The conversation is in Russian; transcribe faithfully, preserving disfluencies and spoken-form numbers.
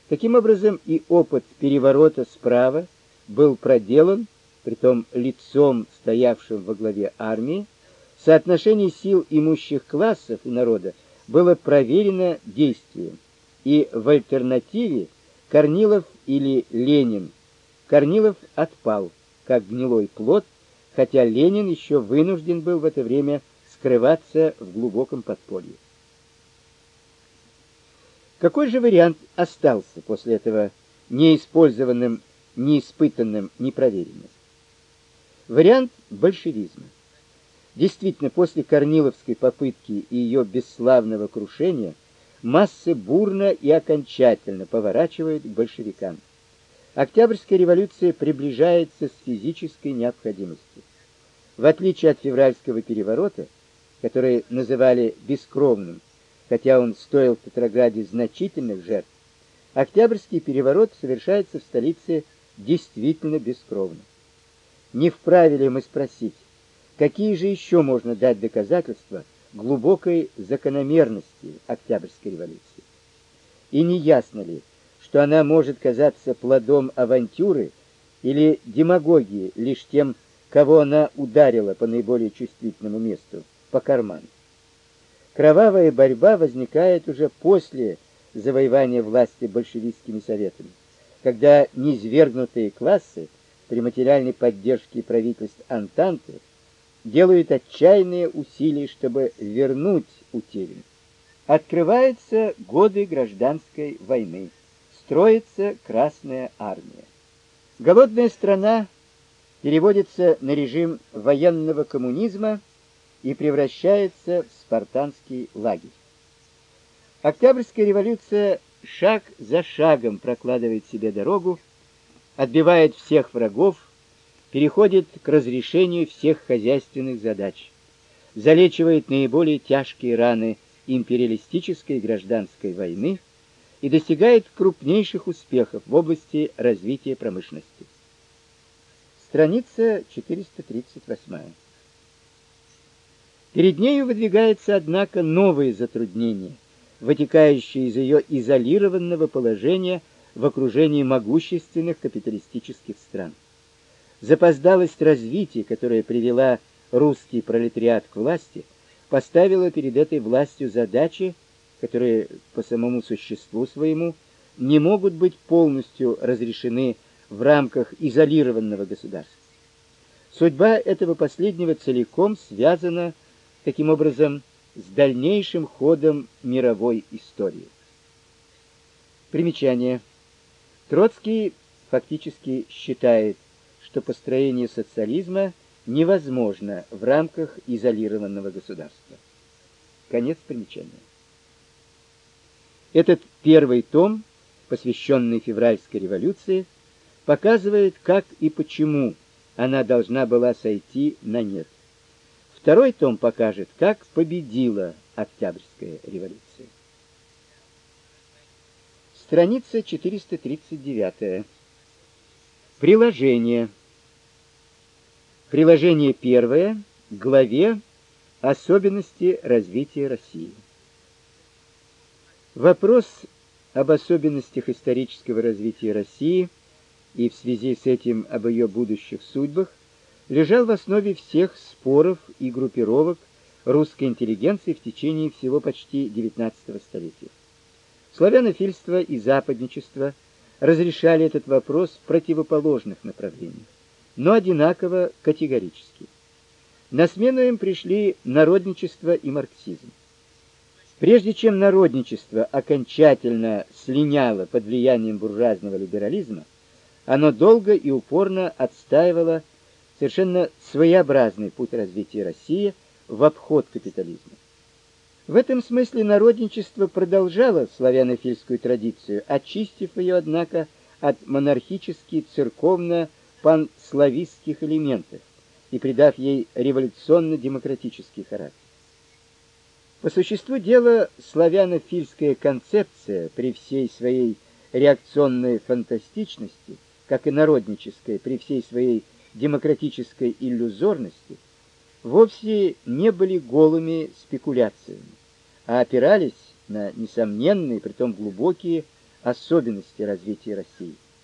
Таким образом, и опыт переворота справа был проделан, притом лицом, стоявшим во главе армии. Соотношение сил имущих классов и народа было проверено действием, и в альтернативе Корнилов или Ленин. Корнилов отпал, как гнилой плод, хотя Ленин еще вынужден был в это время скрываться в глубоком подполье. Какой же вариант остался после этого неиспользованным, неиспытанным, непроверенным? Вариант большевизма. Действительно, после Корниловской попытки и ее бесславного крушения массы бурно и окончательно поворачивают к большевикам. Октябрьская революция приближается с физической необходимостью. В отличие от февральского переворота, который называли бескровным, хотя он стоил в Петрограде значительных жертв, Октябрьский переворот совершается в столице действительно бескровно. Не вправе ли мы спросить, какие же еще можно дать доказательства глубокой закономерности Октябрьской революции? И не ясно ли, что она может казаться плодом авантюры или демагогии лишь тем, кого она ударила по наиболее чувствительному месту, по карману? Кровавая борьба возникает уже после завоевания власти большевистскими советами, когда низвергнутые классы при материальной поддержке правительств Антанты делают отчаянные усилия, чтобы вернуть утерянное. Открываются годы гражданской войны, строится Красная армия. Голодная страна переводится на режим военного коммунизма и превращается в спартанский лагерь. Октябрьская революция шаг за шагом прокладывает себе дорогу, отбивает всех врагов, переходит к разрешению всех хозяйственных задач, залечивает наиболее тяжкие раны империалистической и гражданской войны и достигает крупнейших успехов в области развития промышленности. Страница четыреста тридцать восемь. Перед нею выдвигаются, однако, новые затруднения, вытекающие из ее изолированного положения в окружении могущественных капиталистических стран. Запоздалость развития, которая привела русский пролетариат к власти, поставила перед этой властью задачи, которые по самому существу своему не могут быть полностью разрешены в рамках изолированного государства. Судьба этого последнего целиком связана, таким образом, с дальнейшим ходом мировой истории. Примечание. Троцкий фактически считает, что построение социализма невозможно в рамках изолированного государства. Конец примечания. Этот первый том, посвященный февральской революции, показывает, как и почему она должна была сойти на нет. Второй том покажет, как победила Октябрьская революция. Страница четыреста тридцать девять. Приложение. Приложение первое к главе «Особенности развития России». Вопрос об особенностях исторического развития России и в связи с этим об ее будущих судьбах лежал в основе всех споров и группировок русской интеллигенции в течение всего почти девятнадцатого столетия. Славянофильство и западничество разрешали этот вопрос в противоположных направлениях, но одинаково категорически. На смену им пришли народничество и марксизм. Прежде чем народничество окончательно слиняло под влиянием буржуазного либерализма, оно долго и упорно отстаивало совершенно своеобразный путь развития России в обход капитализма. В этом смысле народничество продолжало славянофильскую традицию, очистив ее, однако, от монархически церковно-панславистских элементов и придав ей революционно-демократический характер. По существу дела, славянофильская концепция при всей своей реакционной фантастичности, как и народническая при всей своей демократической иллюзорности, вовсе не были голыми спекуляциями, а опирались на несомненные, притом глубокие особенности развития России.